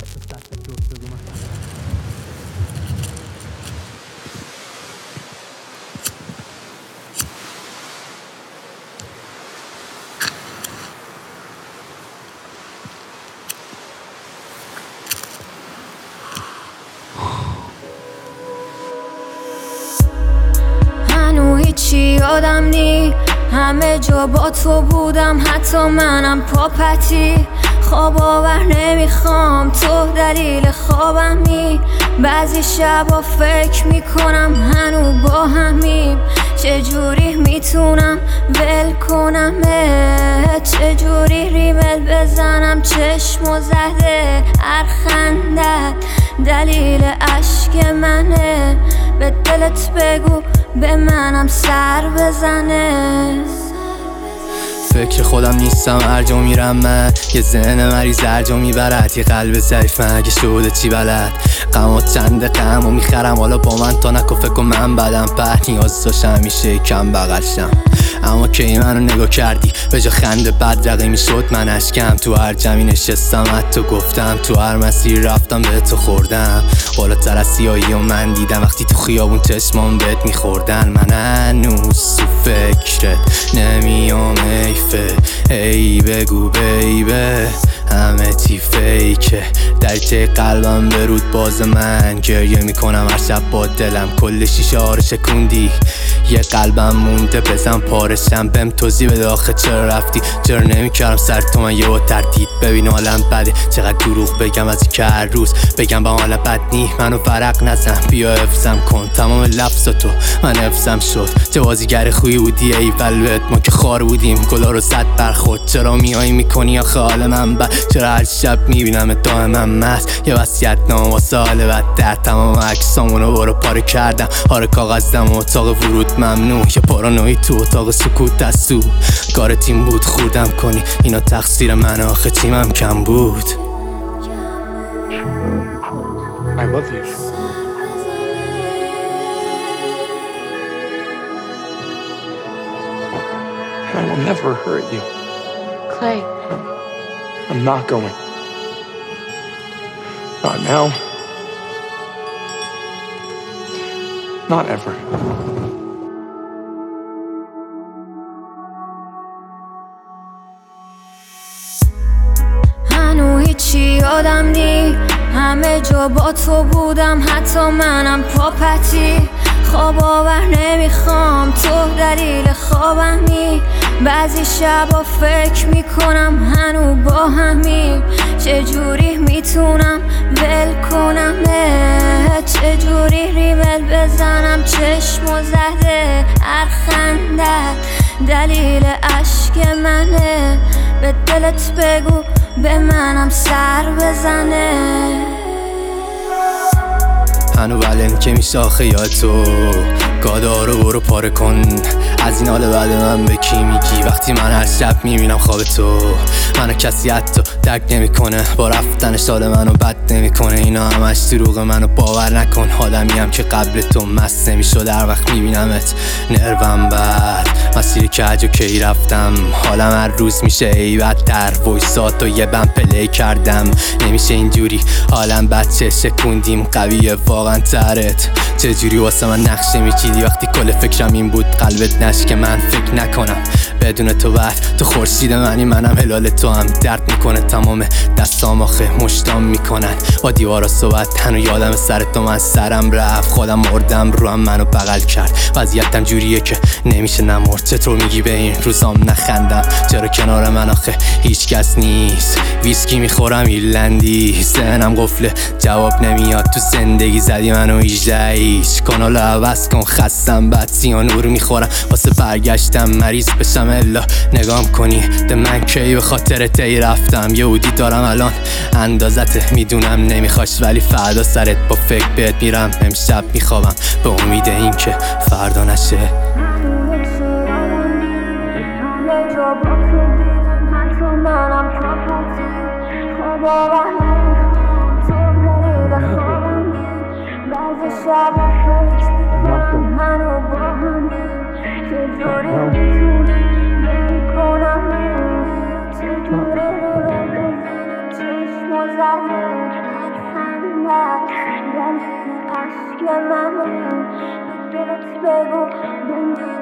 هیچی یادم نی، همه جا با تو بودم، حتی منم پاپتی. خواب آور نمیخوام، تو دلیل خوابمی. بعضی شبا فکر میکنم هنو با همیم. چجوری میتونم ول کنمه، چجوری ریمل بزنم چشمو زده. هر خندت دلیل عشق منه، به دلت بگو به منم سر بزنه. فکر خودم نیستم، هر جا میرم من یه ذهن مریض هر جا میبرد. یه قلب ضعیف مگه شده چی بلد. غمات چنده غمو میخرم حالا با من تا نکن فکر کن من بدم. بعد نیاز داشتم همیشه یکم بغلشم، اما کی منو نگاه کردی به جا خنده بدرقه میشد من اشکم. تو هر جمعی نشستم حتی گفتم، تو هر مسیر رفتم به تو خوردم. بالاتر از سیاهی و من دیدم وقتی تو خیابون چشمام بهت میخوردن. من هنوز تو فکرت نمیام حیفه، ای بگو بیبه همه چی فیکه. درچه قلبم برود باز من گریه میکنم هر شب با دلم. کل شیشه ها رو شکوندی، یه قلبم مونده بزن پارشم. بهم توضیح بده آخه چرا رفتی، چرا نمیکردم سر تو من یه تردید. ببین حالم بده، چقدر دروغ بگم از این که هر روز بگم با حال بد نی. منو ورق نزن بیا حفظم کن، تمام لفظاتو من حفظم شد. چه بازیگر خوبی بودی ای ولوت، ما که خار بودیم گلا رو زد بر خود. چرا میای میکنی آخه حال من بد، چرا هر شب میبینم دائما مست. یه وصیت نامه واسه حال بد در تمام عکسامونو برو پاره کردم. آره کاغذ دم اتاق ورود ممنوع، یه پارانوی تو اتاق سکوت دستو. کار تیم بود خوردم کنی، اینا تقصیر من آخه تیمم کم بود. I love you. I will never hurt you. Clay. I'm not going. Not now. Not ever. هنو هیچی یادم نی، همه جا با تو بودم، حتی منم پاپتی. خواب آور نمیخوام، تو دلیل خوابمی. بعضی شبا فکر میکنم هنو با همیم. چجوری میتونم ول کنمه، چجوری ریمل بزنم چشمو زده. هر خندت دلیل عشق منه، به دلت بگو به منم سر بزنه. هنو ولن که میشه آخه یاد تو، گادا رو برو پاره کن. از این حال بعد من به کی میگی وقتی من هر شب میبینم خواب تو. منو کسی حتی درک نمیکنه، با رفتنش سال منو بد نمیکنه. اینا همش دروغ، منو باور نکن. آدمیم که قبل تو مست نمیشد، هر وقت میبینمت نروم بد. مسیری که عجو کی رفتم، حالم هر روز میشه ای بدتر. وایساتو یه بم پلی کردم، نمیشه اینجوری حالم بچه شکوندیم قویه واقعا ترت. چجوری واسه من نقشه میچیدی وقتی کل فکرم این بود قلبت نشکه من فکر نکنم بدون تو. بعد تو خورشید منی، منم هلال تو هم. درد میکنه تمام دستام آخه مشتام میکنن با دیوارا صحبت. تنو یادم سر تو من سرم رفت، خودم مردم رو هم منو بغل کرد. وضعیتم جوریه که نمیشه نمرد، چطور میگی به این روزام نخندم. چرا کنار من آخه هیچ کس نیست، ویسکی میخورم ایرلندی. ذهنم قفله جواب نمیاد، تو زندگی زدی منو 18 ایش. کانالو عوض کن خستم، بعد سیانور میخورم واسه برگشتم مریض بشم. الا نگام کنی ده من کی به خاطر تی رفتم. یهودی دارم الان اندازته، میدونم نمیخواش ولی فردا سرت با فکر بهت میرم. امشب میخوابم به امید این که فردا نشه. چشم و زده منی به دلت بگو بندی